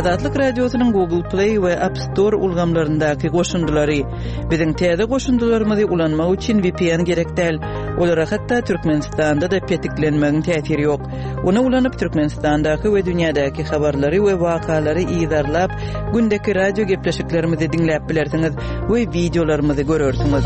Azatlyk Radiosynyň Google Play we App Store ulgamlaryndaky goşundylary. Biziň täze goşundylarymyzy ulanmak üçin VPN gerek däl. Olara hatda Türkmenistanda da petiklenmegiň täsiri ýok. Ona ulanyp Türkmenistandaky we dünýädäki habarlary we wakalary ýyzarlap, gündäki radio gepleşiklerimizi dinläp bilersiňiz we videolarymyzy görersiňiz.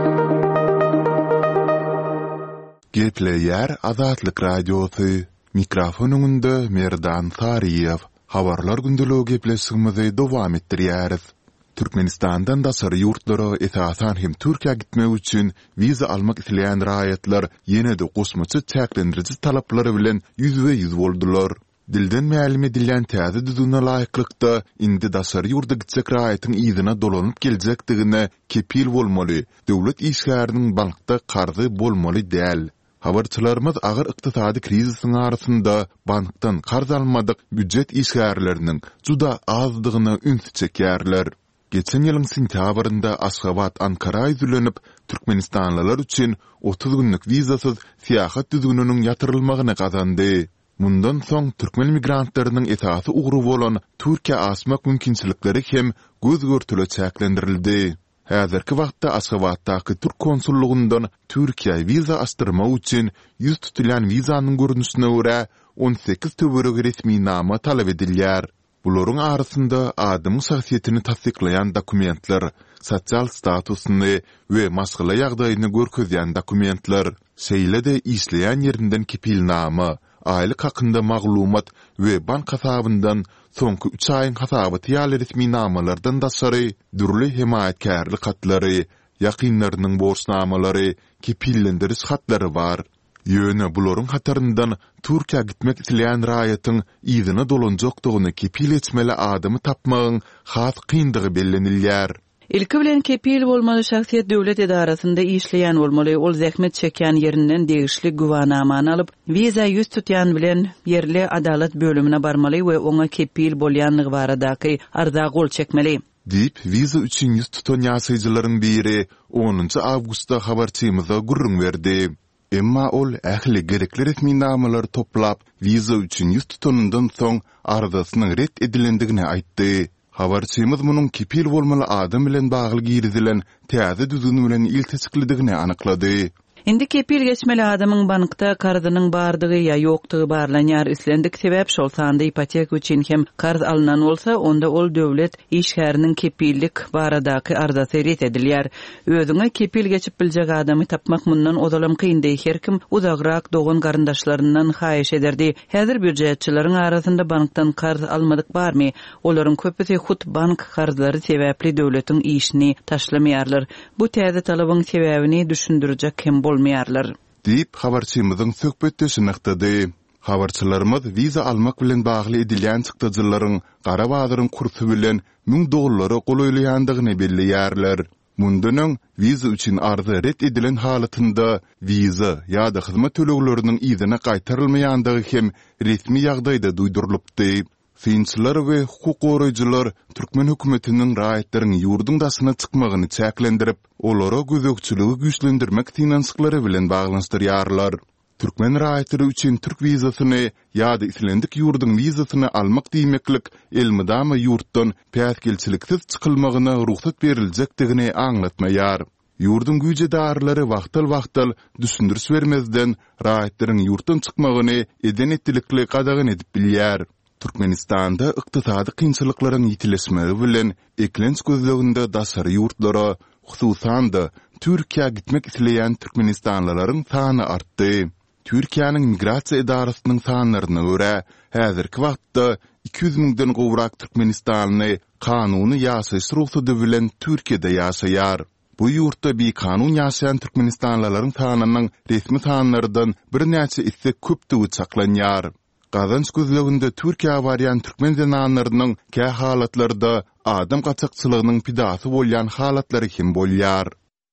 Gepleýär Azatlyk Radiosy. Mikrofonunda Merdan Sariyev. Habarlar gündeligi gepleşigimizi dowam etdirýäris. Türkmenistandan da sarı yurtlara esasan hem Türkiýe gitmek üçin viza almak isleýän raýatlar ýene-de gosmaçy çäklendirici talaplary bilen ýüzbe-ýüz boldular. Dilden mälim edilen täze düzüne laýyklykda indi da sarı ýurda gitsek raýatyň ýyzyna dolanyp geljekdigine kepil bolmaly. Döwlet işgäriniň bankda karzy bolmaly däl. Habarçylarymyz agyr ykdysady krizisyň arasynda bankdan karz almadyk büdjet işgärleriniň juda azdygyny üns çekýärler. Geçen ýylyň sentýabrynda Aşgabat Ankara ýüzlenip Türkmenistanlylar üçin 30 günlük vizasyz syýahat düzgüniniň ýatyrylmagyny gazandy. Mundan soň türkmen migrantlarynyň esasy ugruby bolan Türkiýe asmak mümkinçilikleri hem göz görtüle çäklendirildi. Häzirki wagtda Aşgabatdaky Türk konsullugundan Türkiýe viza astyrmak üçin ýüz tutulan vizanyň görnüşine görä 18 töwerek resmi nama talap edilýär. Bularyň arasynda adam şahsiýetini tasdiklayan dokumentler, sosial statusyny we masgala ýagdaýyny görkezýän dokumentler, şeýle-de işleýän ýerinden kepilnama, aýlyk hakynda maglumat we bank hasabyndan soňky 3 aýyň hasabaty ýaly resmi namalardan daşary dürli himayetkarlyk hatlary, ýakynlarynyň borçnamalary, kepillendiriş hatlary bar. Ýöne bularyň hataryndan Türkiýe gitmek isleýän raýatyň ýyzyna dolanjakdygyny kepil etmeli adamy tapmagyň has kyndygy bellenilýär. Ilki bilen kepil bolmaly şahsiýet döwlet edarasynda işleýän bolmaly, ol zähmet çekýän ýerinden degişli guwanamany alyp, viza ýüz tutýan bilen yerli adalet bölümine barmaly we oňa kepil bolýanlygy baradaky arza gol çekmeli. Dip viza üçin ýüz tutan ýasaýjylaryň biri 10 awgustda habarçymyza gurrun berdi. Emma ol ähli gerekli resmi namalary toplap viza üçin ýüz tutanyndan soň arzasynyň ret edilendigini aýtdy. Habarçymyz munyň kepil bolmaly adam bilen bagly girizilen täze düzgün bilen iltisiklidigini anyklady. Indi kepil geçmeli adamyň bankda karzynyň bardygy ýa ýokdugy barlanýar islendik sebäp şol sanda ipotek üçin hem karz alynan bolsa, onda ol döwlet işgäriniň kepillik baradaky arzasy ret edilýär. Özüňe kepil geçip biljek adamy tapmak mundan odalam kyndy. Herkim uzagrak dogan garyndaşlaryndan haýyş ederdi. Häzir büdjetçileriň arasynda bankdan karz almadyk barmy? Olaryň köpüsi hut bank karzlary sebäpli döwletiň işini taşlamaýarlar. Bu täze talabyň sebäbini düşündirjek hem bolmaýarlar. Dip habarçymyzyň söhbetdeşi nykdy. Habarçylarymyz viza almak bilen bagly edilýän çykdyjylaryň gara bazaryň kursu bilen $1000 golaýlandygyny belleýärler. Mundanyň viza üçin arza ret edilen halatynda viza ýa-da hyzmat tölegleriniň ýyzyna gaýtarylmaýandygy hem resmi ýagdaýda duýdurylypdy. Finçiler we hukuk goraýjylar Türkmen hökümetiniň raýatlaryň ýurdun daşyna çykmagyny çäklendirip, olara gözekçiligi güýçlendirmek tinançyklary bilen baglanşdyrýarlar. Türkmen raýatlary üçin Türk vizasyny ýa-da islendik ýurdun vizasyny almak diýmeklik elmydama ýurtdan päsgelçiliksiz çykylmagyna ruhsat beriljakdigini aňlatmaýar. Ýurdun güýjedarlary wagtal düşündiriş bermezden raýatlaryň ýurtdan çykmagyny eden etdilikli gadagyn edip bilýär. Türkmenistanda ykdysady kynçylyklaryň ýitileşmegi bilen eklenç gözleginde daşary ýurtlara, hususan da Türkiýe gitmek isleýän türkmenistanlylaryň sany artdy. Türkiýanyň migrasiýa edarasynyň sanlaryna görä, häzirki wagtda 200 000den gowrak türkmenistanly kanuny ýaşaýyş ruhsady bilen Türkiýede ýaşaýar. Bu ýurtda bir kanun ýaşaýan türkmenistanlylaryň sanynyň resmi sanlaryndan bir näçe isse köpdigi çaklanýar. Gazanç gözleginde Türkiýe barýan türkmen zananlarynyň kä halatlarda adam gaçakçylygynyň pidasy bolýan halatlary hem bolýar.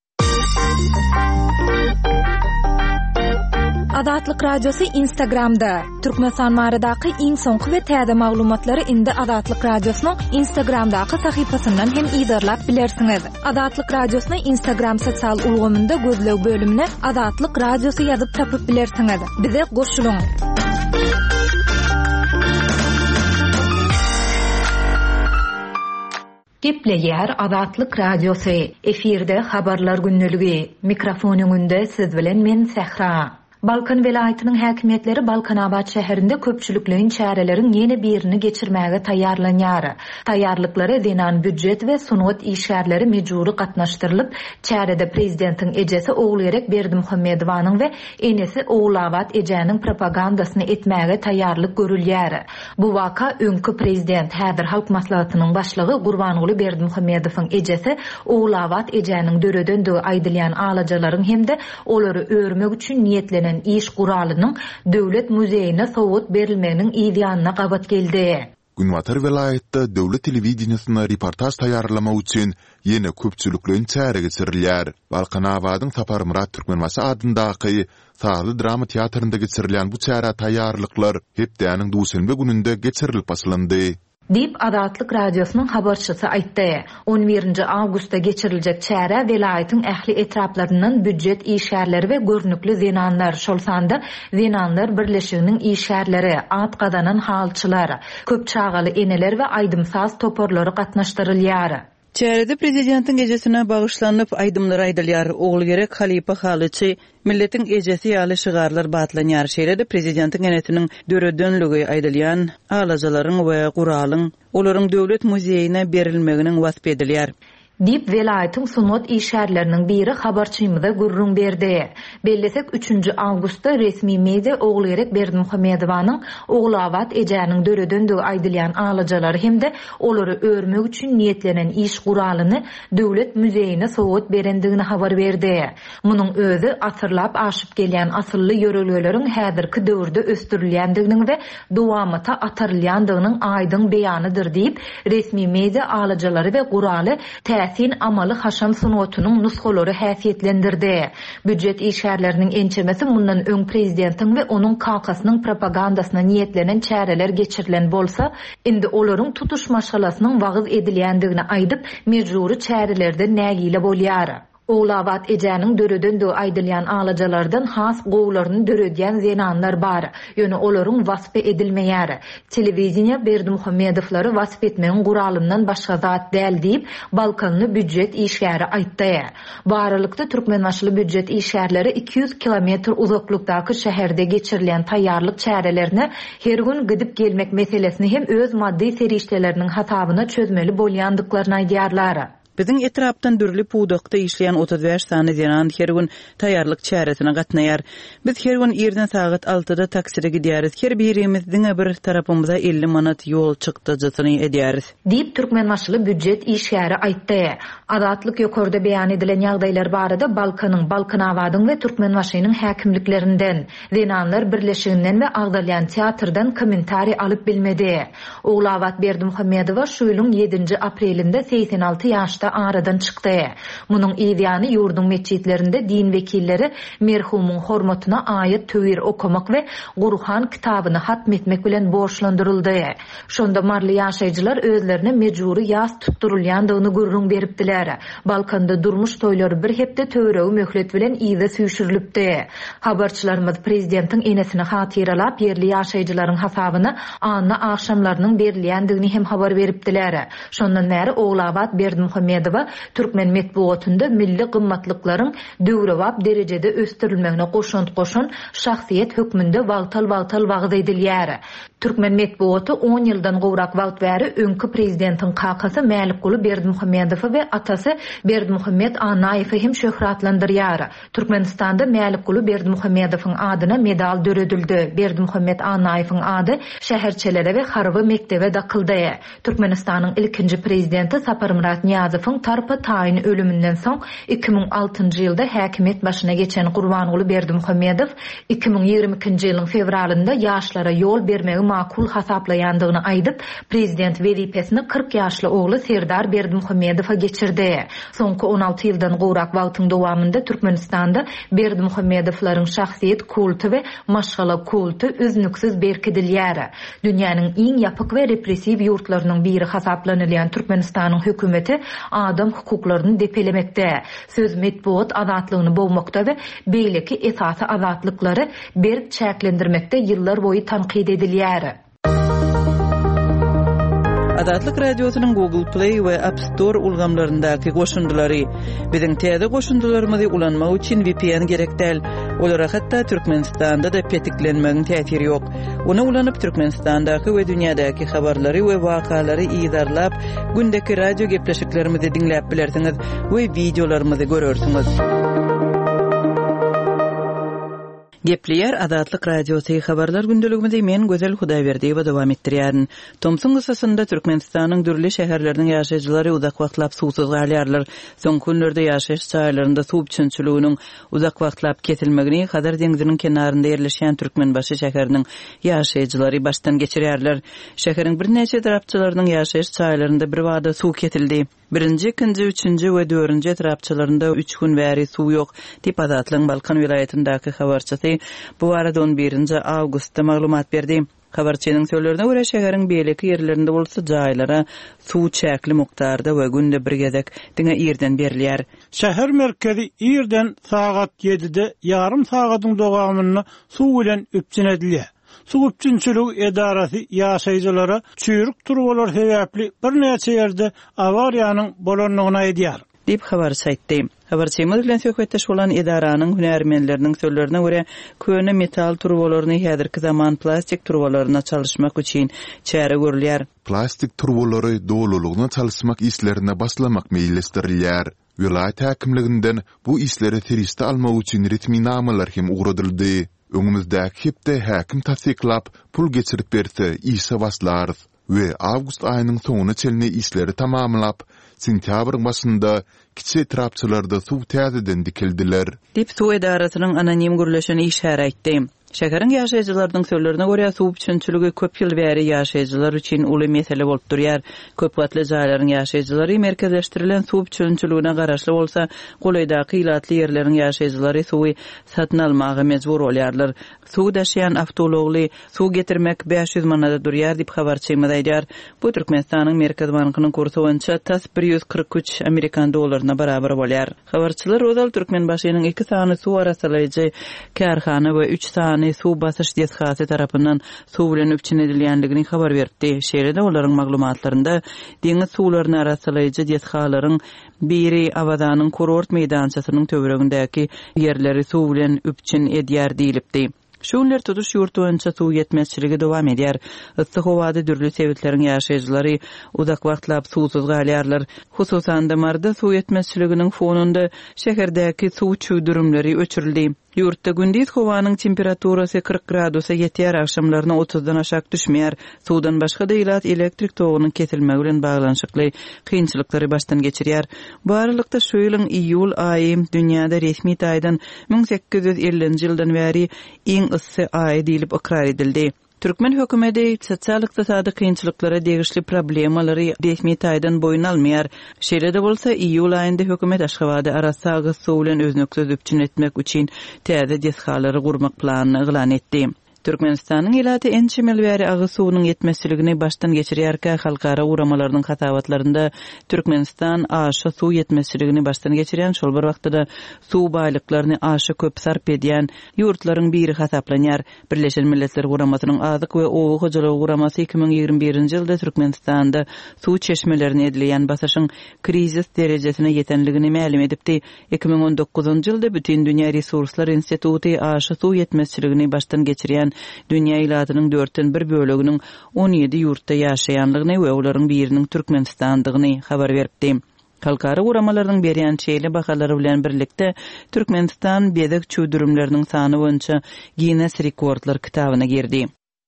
Azatlyk Radiosu Instagramda. Türkmenistan baradaky iň soňky we täze maglumatlary indi Azatlyk Radiosynyň Instagramdaky sahypasyndan hem ýyzarlap bilersiňiz. Azatlyk Radiosyny Instagram sosial ulgamynda gözleg bölümine Azatlyk Radiosu ýazyp tapyp bilersiňiz. Bize goşulyň. Gepleýär Azatlyk Radiosu. Efirde habarlar günneligi. Mikrofon öňünde siz bilen men Sehra. Balkan velaýatynyň häkimetleri Balkanabad şäherinde köpçülikleriň çärelerin ýene birini geçirmäge taýýarlanýar. Taýýarlyklary denan büdjet we sunuat işgärleri mejburi gatnaşdyrylyp, çärede prezidentiň ejesi Ogulgerek Berdimuhammedowanyň we enesi Ogulabad ejäniň propagandasyny etmäge taýýarlyk görülýär. Bu waka öňkü prezident häzir halk maslahatynyň başlygy Gurbanguly Berdimuhammedowyň ejesi Ogulabad ejäniň döredendigi aýdylýan alajalaryň hemde olary örmek üçin niýetlenen iş guralynyň döwlet muzeyine sowut berilmeginiň ýa-da gabat geldi. Günwatar welaýatda döwlet telewizionysyna reportaj taýýarlamak üçin ýene köpçülikleriň çäre geçirilýär. Balkanabadyň Sapar Murat Türkmenbaşy adyndaky Sazly drama teatrynda geçirilýän bu çäre taýýarlyklar hepdäniň duşanbe gününde geçirilip başlandy. Dip Azatlyk Radiosynyň habarçysy aýtdy. 11-nji awgustda geçiriljek çäre welaýatyň ähli etraplaryndan büdjet işgärleri we görnükli zenanlar, şolsanda zenanlar birleşiginiň işgärleri, at gadanan halçylar, köp çağaly eneler we aýdymsaz toporlary gatnaşdyrylýar. Çärede prezidentiň ejesine bagyşlanyp aýdymlar aýdylýar. Ogulgerek Halipa Halyçy milletiň ejesi ýaly şygarlar batlanýar. Şeýlede prezidentiň enetiniň döredönligi aýdylýan alajalaryň we guralyň olaryň döwlet muzeyine berilmeginiň wasp edilýär. Dip welaýatyň sunuat işgärleriniň biri habarçymyza gurrun berdi. Bellesek 3-nji awgustda resmi media Ogulgerek Berdimuhammedowanyň Ogulabad ejäniň döredendigi aýdylýan alajalary hemde olary örmek üçin niýetlenen iş guralyny döwlet muzeyine sowut berendigini habar berdi. Munyň özü asyrlap aşyp gelýän asylly ýöregleriň häzirki döwürde östürilýändiginiň we dowamata atarylýandygynyň aýdyň beýanydyr diýip resmi media alajalary we guraly sin amaly haşam sunuwatynyň nusxalary häsiýetlendirdi. Büdjet işgärleriniň ençemesi mundan öň prezidentiň we onuň kalkasynyň propagandasyna niýetlenen çäreler geçirilen bolsa, indi olaryň tutuş maşgalasynyň wagyz edilýändigini aýdyp, mejburi çärelerde nägile bolýar. Ogulabad ejäniň döredendigi aýdylýan alajalardan has gowlaryny döredýän zenanlar bar. Ýöne olaryň wasp edilmeýär. Telewizioniýa Berdimuhammedowlary wasp etmegiň guralyndan başga zat däl diýip Balkanly büdjet işgäri aýtdy. Baralykda Türkmenbaşly büdjet işgärleri 200 kilometr uzaklykdaky şäherde geçirilen taýýarlyk çärelerine her gün gidip gelmek meselesini hem öz maddi serişdeleriniň hasabyna çözmeli bolýandyklaryny aýdýarlar. Biziň etrapdan dürli pudakda işleyen 35 sany zenan her gün taýýarlyk çäresine gatnaýar. Biz her gün erden saat 6-da takside gidýäris. Her birimiziň bir tarapymyza 50 manat ýol çykdyjysyny edýäris. Diýip Türkmenbaşly büdjet işgäri aýtdy. Azatlyk ýokarda beýan edilen ýagdaýlar barada Balkanyň, Balkanabadyň we Türkmenbaşynyň häkimliklerinden, zenanlar birleşiginden we Agdalýan teatrdan kommentari alyp bilmedi. Ogulabad Berdimuhammedow şu ýylyň 7-nji aprelinde 86 ýaşda aradan çykdy. Munyň ýa-da ýurdun meçitlerinde din wekilleri merhumyň hormatyna aýat töwür okumak we Gurhan kitabyny hatmetmek bilen borçlandyryldy. Şonda marly ýaşaýjylar özlerine mejburi ýaz tutturulýandygyny gurrun beripdiler. Balkanda durmuş toýlary bir hepde töwregi möhlet bilen ýyza süýşürilipdi. Habarçylarymyz prezidentiň enesini hatyralap ýerli ýaşaýjylaryň hasabyna anna akşamlarynyň berilýändigini hem habar beripdiler. Şondan bäri Ogulabad Berdimuhammedow Türkmen metbuatynda milli gymmatlyklaryň döwrewap derejede östürilmegine goşun şahsiýet hökmünde wagtal wagyz edilýär. Türkmen metbuaty 10 ýyldan gowrak wagt bäri öňkü prezidentiň kakasy Mälikguly Berdimuhammedow we atasy Berdimuhammed Anaýewy hem şöhratlandyrýar. Türkmenistanda Mälikguly Berdimuhammedowyň adyna medal döredildi. Berdimuhammed Anaýewyň ady şäherçelere we harby mektebe dakyldy. Türkmenistanyň ilkinji prezidenti Sapar Murat Niýazowyň tarpa taýin ölümünden soň 2006-njy ýylda häkimet başyna geçen Gurbanguly Berdimuhammedow 2022-nji ýylyň fevralynda ýaşlara ýol bermegi makul hasaplaýandygyny aýdyp, prezident wezipesini 40 ýaşly ogly Serdar Berdimuhammedowa geçirdi. Soňky 16 ýyldan gowrak wagtyň dowamında Türkmenistanda Berdimuhammedowlaryň şahsiýet kulty we maşgala kulty üznüksiz berkidilýär. Dünýäniň iň ýapyk we repressiw ýurtlarynyň biri hasaplanylýan Türkmenistanyň hökümeti adam hukuklaryny depelemekde, söz metbuat azatlygyny bowmakda we beýleki esasy azatlyklary berk çäklendirmekde ýyllar boýu tanqid edilýär. Azatlyk radiosynyň Google Play we App Store ulgamlaryndaky goşundylary. Biziň täze goşundylarymyzy ulanmak üçin VPN gerek däl. Olara hatda Türkmenistanda da petiklenmegiň täsiri ýok. Onu ulanyp Türkmenistandaky we dünýädäki habarlary we wakalary ýydarlap, gündäki radio gepleşiklerimizi dinläp bilersiňiz we videolarymyzy görersiňiz. Gepleýär Azatlyk radiosy habarlar gündeligimizde men Gözel Hudaýberdiýewa dowam etdirýärin. Tomsun gysasynda Türkmenistanyň dürli şäherleriniň ýaşaýjylary uzak wagtlap suwsuz galýarlar. Soň günlerde ýaşaýyş çaýlarynda suw üçinçiliginiň uzak wagtlap ketilmegini Hazar deňiziniň kenarynda ýerleşýän Türkmenbaşy şäheriniň ýaşaýjylary baştan geçirýärler. Şäheriň bir näçe tarapçylarynyň ýaşaýyş çaýlarynda bir wada suw ketildi. Birinci, ikinci, üçüncü we dörünji tarapçylarynda 3 gün bäri suw ýok. Dip Azatlyň Balkan vilayatyndäki habarçysy bu arada 11-nji awgustda maglumat berdi. Habarçynyň söýlerine görä şäheriň beýleki ýerlerinde bolsa jaýlara suw çäkli mukdarda we günde bir gezek diňe ýerden berilýär. Şäher merkezi ýerden saat 7-de ýarym sagatyň dowamyny suw bilen üpçünedilýär. Suw üçinçilik edarasy ýaşaýjylara çüýrük turwalar sebäpli bir näçe ýerde awariýanyň bolanlygyna edýär. Dip habar saýtdy. Habarçymyz bilen söhbetdeş bolan edaranyň hünärmenleriniň söýlerine görä, köne metal turwalaryny häzirki zaman plastik turwalaryna çalışmak üçin çäre görülýär. Plastik turwalary dolulugyna çalışmak islerine baslamak meýillestirilýär. Vilayat häkimliginden bu isleri teriste almak üçin ritminamalar hem ugradyldy. Öňümüzdäki hepde häkim tasdiklap pul geçirip berse ýysa baslar we awgust aýynyň soňuna çelne isleri tamamlap sentýabryň başynda kiçi tarapçylarda suw täzeden dikildiler. Dip suw edarasynyň anonim gürleşeni işare etdi. Şäheriň ýaşaýjylarynyň söýlerine görä suw üçinçiligi köp ýyl bäri ýaşaýjylar üçin uly mesele bolup durýar. Köp gatly jaýlaryň ýaşaýjylary merkezleşdirilen suw üçinçiligine garaşly bolsa, golaýdaky ýylatly ýerleriň ýaşaýjylary suwy satyn almagy mejbur bolýarlar. Suw daşıyan awtologly suw getirmek 500 manada durýar diýip habarçymyz aýdýar. Bu Türkmenistanyň Merkez bankynyň kursu boýunça tas 143 Amerikan dollaryna barabar bolýar. Habarçylar Rozal Türkmenbaşynyň 2 sany suw arasalyjy karhana we 3 sany suw basyş deszgasy tarapyndan suw bilen üpçünedilýändigini habar berdi. Şeýle-de olaryň maglumatlarynda deňiz suwlaryny arasalyjy deszgalaryň biri Awazanyň kurort meýdançasynyň töweregindäki ýerleri suw bilen üpçün edýär diýilipdi. Şunlar tutuş yurtu boýunça suw ýetmezçiligi dowam edýär. Issiq howada dürli sebetleriň ýaşaýjylary uzak wagtlap suwsuz galýarlar. Hususan da marda suw ýetmezçiliginiň fonunda şäherdäki suw çüýdürümleri öçürildi. Yurtda gündüz howanyň temperaturasy 40 gradusa ýetýär, akşamlaryna 30-dan aşak düşmeýär. Suwdan başga da ýylat elektrik togynyň kesilmegi bilen baglanşykly kynçylyklary başdan geçirýär. Bu aralykda şu ýylyň iýul aýy dünýäde resmi taýdan 1850-nji ýyldan bäri iň issy aý diýilip ikrar edildi. Türkmen hökümeti sosial-ykdysady kynçylyklara degişli problemalary resmi taýdan boyun almaýar. Şeýle-de bolsa iýul aýynda hökümet Aşgabatda arasagy suw bilen öznüksiz üpçün etmek üçin täze deszgalary gurmak planyny eglan etdi. Türkmenistanyň ýylaty ençemel bäri agy suwunyň ýetmezçiligini başdan geçirýärkä halkara uramalarynyň hatawatlarynda Türkmenistan aşy suw ýetmezçiligini başdan geçirýän şol bir wagtda suw baýlyklaryny aşy köp sarp edýän ýurtlaryň biri hasaplanýar. Birleşen Milletler Guramasynyň azyk we owu hojalygy guramasy 2021-nji ýylda Türkmenistanda suw çeşmelerini edilýän basyşyň krizis derejesine ýetenligini ma'lum edipdi. 2019-njy ýylda bütün dünýä resurslar instituty aşy suw ýetmezçiligini başdan geçirýän dünýä ýylatynyň 4-den 1 böleginiň 17 ýurtda ýaşaýanlygyny we olaryň biriniň Türkmenistandygyny habar berdi. Halkara uramalarynyň berýän çeýle bahalary bilen birlikde Türkmenistan bedek çüýdürümleriniň sany boýunça Guinness rekordlar kitabyna girdi.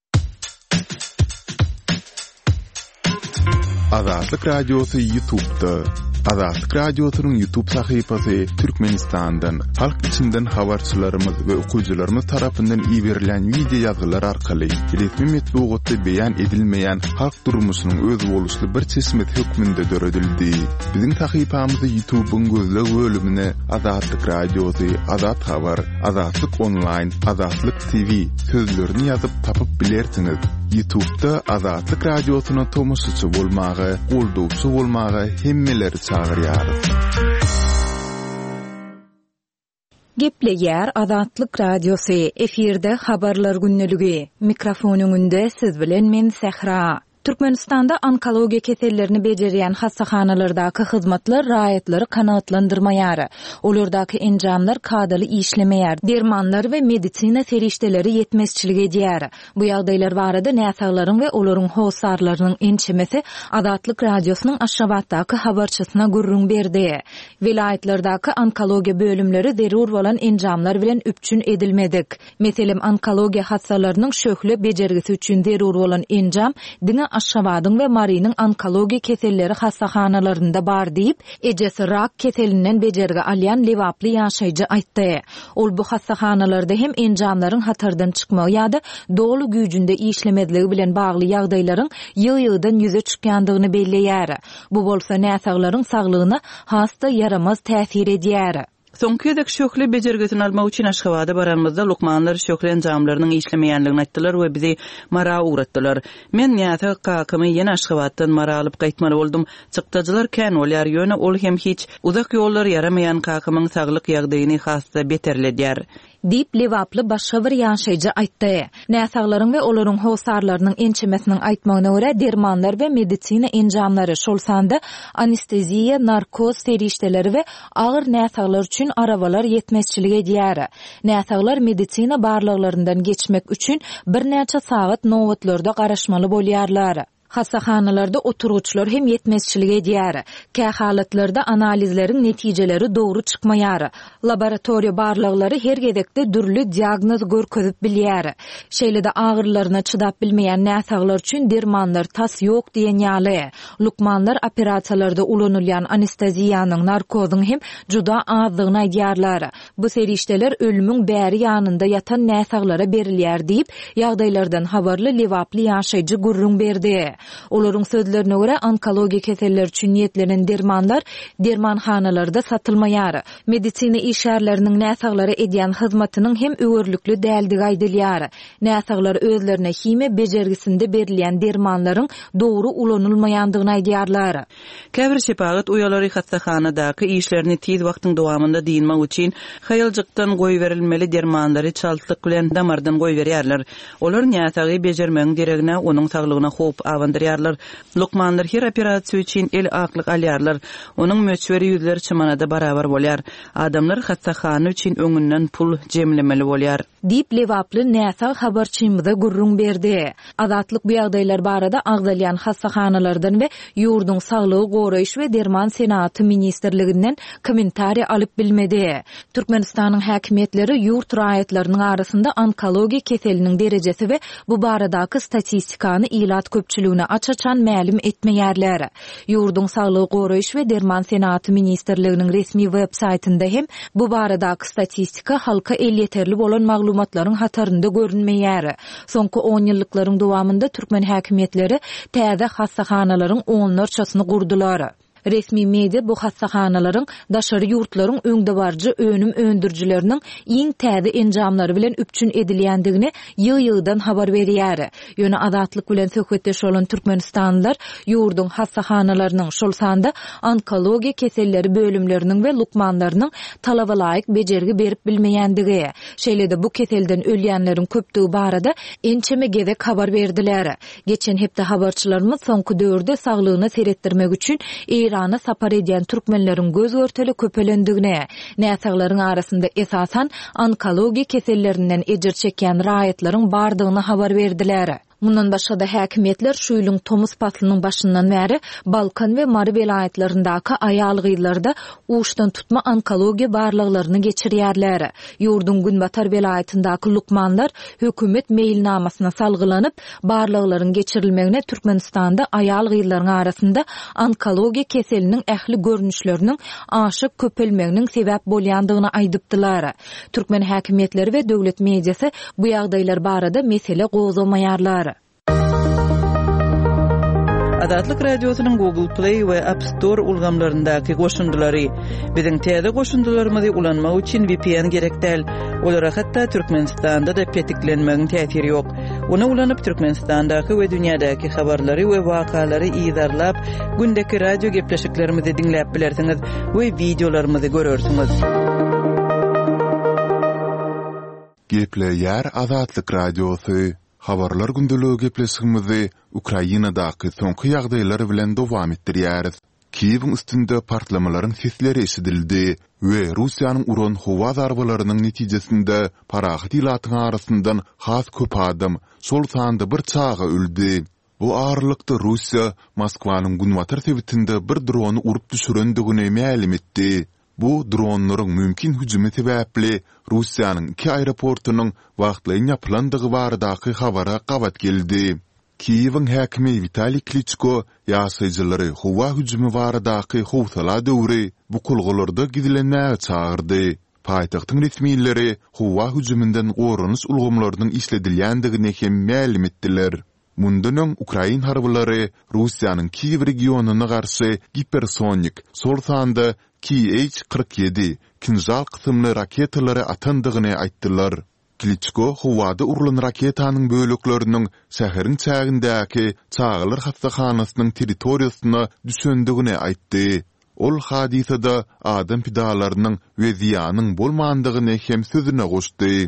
Azatlyk radiosy YouTube'da. Azatlyk radiosynyň YouTube sahypasy Türkmenistandan, halk içinden habarçylarymyz we okuwçylarymyz tarapyndan ýiberilen video ýazgylar arkaly resmi metbuatda beýan edilmeýän halk durmuşynyň öz boluşly bir çeşmet hökmünde döredildi. Biziň sahypamyzy YouTube'un gözleg bölümine Azatlyk radiosy, Azat habar, Azatlyk online, Azatlyk TV sözlerini ýazyp tapyp bilersiňiz. YouTube'da Azatlyk radiosyna tomoşçy bolmagy, goldowçy bolmagy hemmeleri çağırýar. Gepleýär Azatlyk radiosy, efirde habarlar günneligi. Mikrofonyňynda siz bilen men Sehra. Türkmenistanda onkologiya kesellerini beceriyen hassahanalardaki hizmetler raýatlary kanaatlandyrmaýar. Olardaki enjamlar kadaly işlemeýär. Dermanlar ve medisina serişdeleri yetmezçilik edýär. Bu ýagdaýlar barada näsaglaryň we olaryň howsarlarynyň ençemesi Adatlyk radiosynyň Aşgabatdaky habarçysyna gurrun berdi. Vilayetlerdaky onkologiya bölümleri zerur bolan enjamlar bilen üpçün edilmedik. Meselem onkologiya hassalarynyň şöhle bejergisi üçin zerur bolan enjam diňe Aşgabatyň we Marynyň onkologiya keselleri hassahanalarynda bar diýip, ejesi rak keselinden bejergi alýan lewaply ýaşaýjy aýtdy. Ol bu hassahanalarda hem enjamlaryň hatardan çykmagy ýa-da dogly güýjünde işlemediligi bilen bagly ýagdaýlaryň ýygy-ýygydan ýüze çykýandygyny belleýär. Bu bolsa näsaglaryň saglygyna hasta yaramaz täsir edýär. Soňky şöhle bejergisini almak üçin Aşgabada baranmyzda lukmanlar şöhle enjamlarynyň işlemeýänligini aýtdylar we bizi mara uğratdylar. Men ýa-da kakymy ýene Aşgabatdan mara alyp gaýtmaly boldum. Çykdyjylar kän bolýar ýöne ol hem hiç uzak ýollar yaramaýan kakymyň saglyk ýagdaýyny hasta beterledýär. Dip lewaply başga bir ýaşaýjy aýtdy. Näsaglaryň we olaryň howsarlarynyň ençemesiniň aýtmagyna görä dermanlar we medisina enjamlary şolsanda anesteziya, narkoz serişdeleri we agyr näsaglar üçin arabalar yetmezçilik edýär. Näsaglar medisina barlyklaryndan geçmek üçin bir näçe saat nowatlarda garaşmaly bolýarlar. Hassahanalarda oturguçlar hem yetmezçilik edýär. Kä halatlarda analizleriň netijeleri dogry çykmaýar. Laboratoriýa barlyklary her gedekde dürli diagnoz görkezip bilýär. Şeýlede agyrlaryna çydap bilmeýän näsaglar üçin dermanlar tas ýok diýen ýaly. Lukmanlar operasiýalarda ulanylýan anesteziýanyň, narkozyň hem juda azdygyny aýdýarlar. Bu serişdeler ölümüň bäri ýanynda ýatan näsaglara berilýär diýip ýagdaýlardan habarly lewaply ýaşaýjy gurrun berdi. Olaryň sözlerine görä onkologiya keselleri üçin niýetlenen dermanlar dermanhanalarda satylmaýar. Medisina işgärleriniň näsaglary edýän hyzmatynyň hem öwürlükli däldigi aýdylýar. Näsaglar özlerine hime bejergisinde berilýän dermanlaryň dogry ulanylmaýandygyny aýdýarlar. Käbir şepagat uyalary hassahanaдаky işlerini tiz wagtyň dowamında diýilmek üçin haýaljykdan goýberilmeli dermanlary çaltlyk bilen damardan goýberýärler. Olar näsagy bejermegiň deregine onuň saglygyna hop awandyrýarlar. Lukmanlar her operasiýa üçin el aklyk alýarlar. Onuň möçberi ýüzleri çymanada barabar bolýar. Adamlar hassahana üçin öňünden pul jemlemeli bolýar. Dip lewaply näsag habarçymyza gurrun berdi. Adatlyk bu ýagdaýlar barada agdalýan hassahanalardan we ýurdun saglygy goraýyş we derman senaty ministrliginden kommentariýa alyp bilmedi. Türkmenistanyň häkimetleri ýurt raýatlarynyň arasynda onkologiya keseliniň derejesi we bu baradaky statistikany ilat köpçüligine açaçan ma'lum etmeýärler. Ýurdun saglygy goraýyş we derman senaty ministrliginiň resmi web saýtynda hem bu baradaky statistika halka el ýeterli bolan maglumatlaryň hatarynda görünmeýär. Soňky 10 ýyllyklaryň dowamında türkmen häkimetleri täze hassahanalaryň onlarçasyny gurdular. Resmi media bu hassahanalaryň daşary ýurtlaryň öňde barjy önüm öndürjileriniň iň täze enjamlary bilen üpçün edilýändigini ýygy-ýygydan habar berýär. Ýöne Adatlyk bilen söhbetdeş bolan türkmenistanlylar ýurdun hassahanalarının şolsanda onkologiya keselleri bölümleriniň we lukmanlarynyň talaba laýyk bejergi berip bilmeýändigi, şeýlede bu keselden ölýänleriň köpdügi barada ençeme gezek habar berdiler. Geçen hepde habarçylarymyz soňky döwürde saglygyny seretdirmek üçin İran'a sapar edýän türkmenleriň göz görteli köpelendigine, näsaglaryň arasynda esasan onkologiya kesellerinden ejir çekýän raýatlaryň bardygyny habar berdiler. Mundan başga da häkimetler şu ýylyň Tomuz patlynyň başyndan bäri Balkan we Mary vilayetlerindäki aýal gyýlarda uşdan tutma onkologiya barlyklaryny geçirýärler. Ýurdun Günbatar vilayetindäki lukmanlar hökümet meýilnamasyna salgylanyp barlyklaryň geçirilmegine Türkmenistanda aýal gyýlaryň arasynda onkologiya keseliniň ähli görnüşleriniň aşyk köpelmeginiň sebäp bolýandygyny aýdypdylar. Türkmen häkimetleri we döwlet mediasy bu ýagdaýlar barada mesele gozamaýarlar. Adatlyk radiosynyň Google Play we App Store ulgamlaryndaky goşundulary. Biziň täze goşundularymyzy ulanmak üçin VPN gerek däl. Olara hatda Türkmenistanda da petiklenmegiň täsiri ýok. Onu ulanyp Türkmenistandaky we dünýädäki habarlary we wakalary ýydarlap, gündäki radio gepleşiklerimizi dinläp bilersiňiz we videolarymyzy görersiňiz. Gepleýär Adatlyk radiosy Habarlar gündülüğü gepleşigimizi Ukrainadaky soňky ýagdaýlar bilen dowam etdirýäris. Kiýewiň üstünde partlamalaryň sesleri eşidildi we Russiýanyň uran howa zarbalarynyň netijesinde parahat ilatyň arasyndan has köp adam şol sanda bir çağa öldü. Bu ağırlykda Russiýa Moskwanyň Gunwatar sebitinde bir drony urup düşürendigini ma'lum etdi. Bu dronlaryň mümkin hüjümi sebäpli Russiýanyň 2 aeroportunyň wagtlaýan ýapylandygy baradaky habara gawat geldi. Kiýewiň häkimi Vitaliy Klitschko ýaşaýjylary howa hüjümi baradaky howsala döwri bu kulgalarda gidilenmäge çağırdy. Paýtagtyň resmiýetleri howa hüjüminden gorunys ulgamlarynyň işledilýändigini hem ma'lum etdiler. Mundan Ukrain harbylary Russiýanyň Kiýew regionuna garşy hipersonik sorsanda Kh-47 kinjal kysymly raketalary atandygyny aýtdylar. Klitschko howada urulan raketanyň bölekleriniň şäheriň çägindäki çağılar hastahanasynyň territoriýasyna düşendigini aýtdy. Ol hadisada adam pidalarynyň we ziýanyň bolmandygyny hem sözüne goşdy.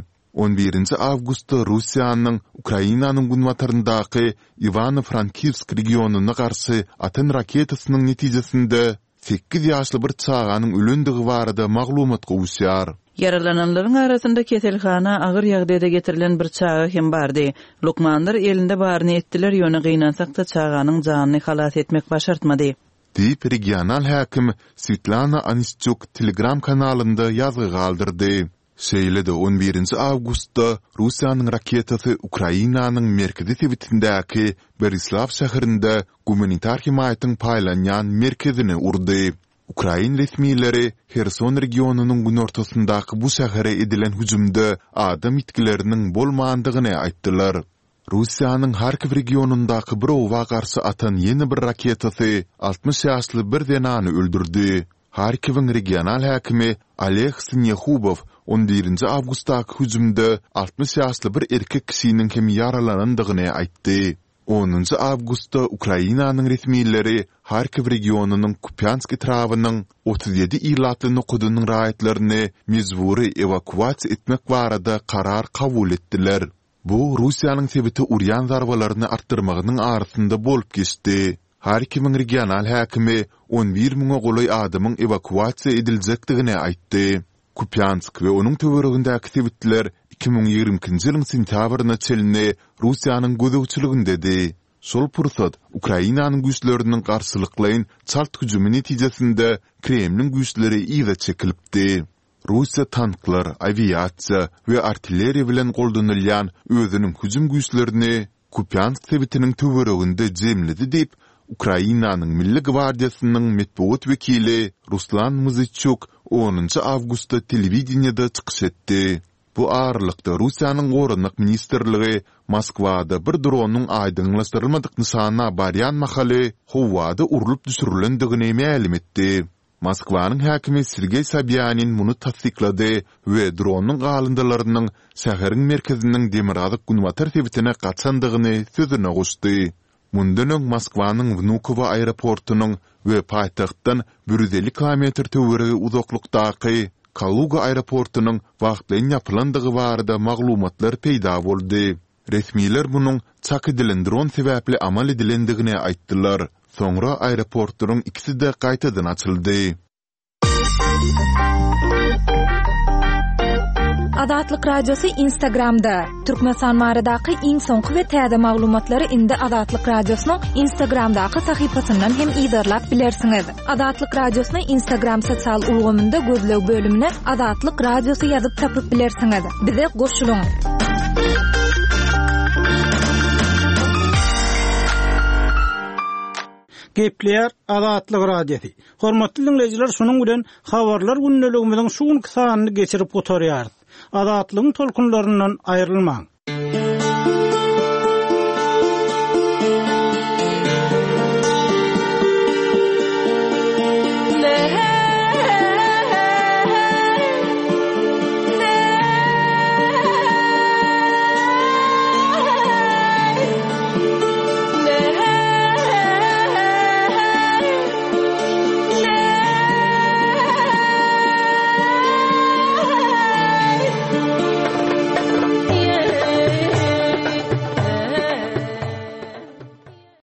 11 awgustda Russiýanyň Ukrainanyň gunwataryndaky Ivano-Frankivsk regionuna garşy atan raketasynyň netijesinde 8 ýaşly bir çağanyň ölendigi barada maglumat gowşýar. Yaralananlaryň arasynda keselhana agyr ýagdaýda getirilen bir çağa hem bardy. Lokmanlar elinde baryny etdiler, ýöne gynansak-da çağanyň janyny halas etmek başartmady. Diýip regional häkim Svetlana Anischuk Telegram kanalynda ýazgy galdyrdy. Şeýle-de 11 awgustda Russiýanyň raketasy Ukrainanyň merkezi sebitindäki Berislav şäherinde gumanitar himayatyň paýlanýan merkezini urdy. Ukrain resmiýetleri Herson regionunyň günortasyndaky bu şähere edilen hüjümde adam itkileriniň bolmandygyny aýtdylar. Russiýanyň Harkiv regionundaky bir owa garşy atan ýeni bir raketasy 60 ýaşly bir denany öldürdi. Harkiwiň regional häkimi Oleg Sinyahubov 11 awgustdaky hüjümde 60 ýaşly bir erkek kişiniň hem yaralanandygyny aýtdy. 10 awgustda Ukrainanyň resmiýetleri Harkiv regionunyň Kupyansk etrawynyň 37 ilatly nukudynyň raýatlaryny mezburi evakuasiýa etmek barada karar kabul etdiler. Bu Russiýanyň sebiti urýan zarbalaryny artdyrmagynyň arasynda bolup geçdi. Harkiwiň regional häkimi 11.000 goly adamyň evakuasiýa ediljekdigini aýtdy. Kupyansk we onuň töweregindäki sebitler 2020-nji ýylyň sentýabryna çelini Russiýanyň gözegçiliginde dedi. Şol pursat Ukrainanyň güýçleriniň garşylyklaýan çalt hüjümi netijesinde Kremliň güýçleri iýe çekilipdi. Russiýa tanklar, aviasiýa we artilleriýa bilen goldanylýan özüniň hüjüm güýçlerini Kupyansk sebitiniň töwereginde jemledi diýip Ukrainanyň Milli Gwardiýasynyň medeniýet wekili Ruslan Muzyczuk 10 awgustda telewizionyada çykyş etdi. Bu ağırlykda Russiýanyň Gorunlyk ministrligi Moskwada bir dronyň aýdyňlaşdyrylmadyk nysana barýan mahaly howada urulup düşürilendigini ma'lum etdi. Moskwanyň häkimi Sergey Sobyanin muny tasdiklady we dronyň galyndylarynyň şäheriň merkeziniň Demirazok Gunwatar sebitine gaçandygyny sözüne goşdy. Mundan Moskwanyň Vnukovo aeroportunyň we paýtagtdan 150 kilometr töweregi uzaklykdaky Kaluga aeroportunyň wagtlaýan ýapylandygy barada maglumatlar peýda boldy. Resmiýetler munyň çak edilen dron sebäpli amal edilendigini aýtdylar. Soňra aeroportunyň ikisi de gaýtadan açyldy. Adatlyk radiosu Instagramda. Türkmenistan baradaky iň soňky we täze maglumatlary indi Adatlyk radiosynyň Instagramdaky sahypasyndan hem ýa-da bilersiňiz. Adatlyk radiosyny Instagram sosial ulgamynda gözleg bölümine Adatlyk radiosu ýazyp tapyp bilersiňiz. Bize goşulyň. Gepler Adatlyk radiosu. Hormatly dinleyijiler, şunuň bilen habarlar gündeligimiziň şu sanyny geçirip gotarýar. Adatlygyň tolkunlaryndan aýrylmaň.